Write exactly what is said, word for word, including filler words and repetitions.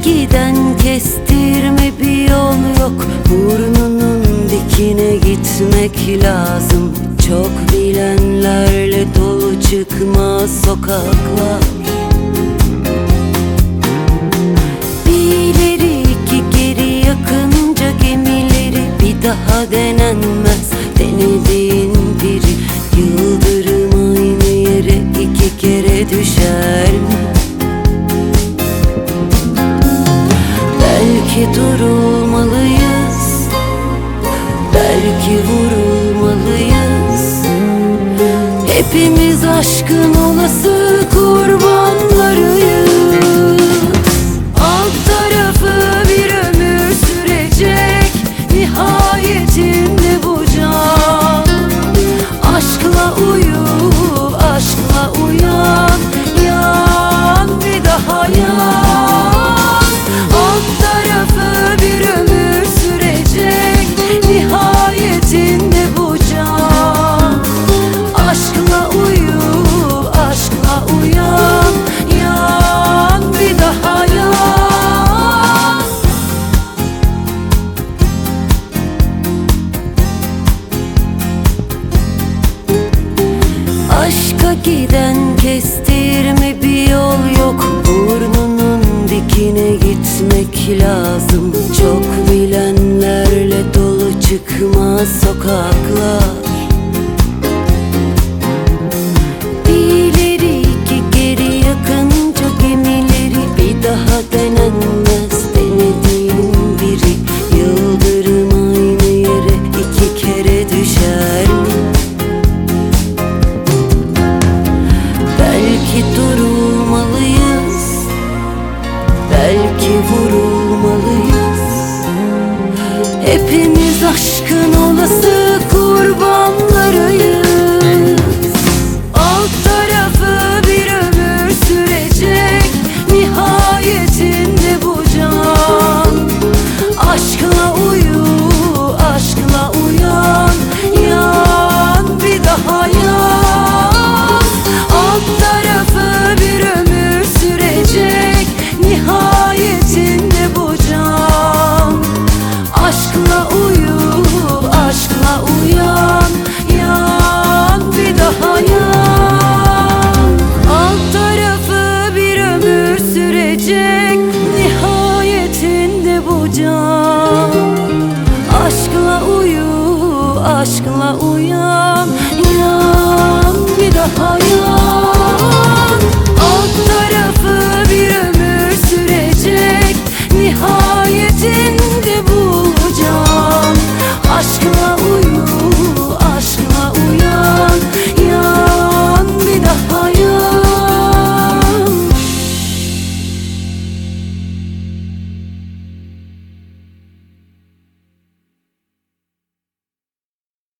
giden kestirme bir yol yok. Burnunun dikine gitmek lazım. Çok bilenlerle dolu çıkmaz sokaklar. Bir ileri iki geri yakınca gemileri bir daha denenmez. Denediğin biri yıldırım aynı yere iki kere düşer mi? Belki durulmalıyız, belki vurulmalıyız. Hepimiz aşkın olası kurbanlarıyız. Alt tarafı bir ömür sürecek, nihayetinde bu can. Aşkla uyu, aşkla uyan, yan bir daha yan. Aşka giden kestirme bir yol yok. Burnunun dikine gitmek lazım. Çok bilenlerle dolu çıkmaz sokaklar. Bir ileri iki geri yakınca gemileri bir daha denenmez. Denediğin biri yıldırım aynı yere iki kere düşer mi? Belki durulmalıyız, belki vurulmalıyız. Hepimiz aşkın olası kurbanlarıyız. Alt tarafı bir ömür sürecek, nihayetinde bu can. Aşkla uyu, aşkla uyan, yan bir daha yan. Alt tarafı bir ömür sürecek, nihayetinde bu can. Aşkla uyu, aşkla uyan, yan bir daha yan. Alt tarafı bir ömür sürecek, nihayetinde bu can. Aşkla uyu, aşkla uyan, yan bir daha yan.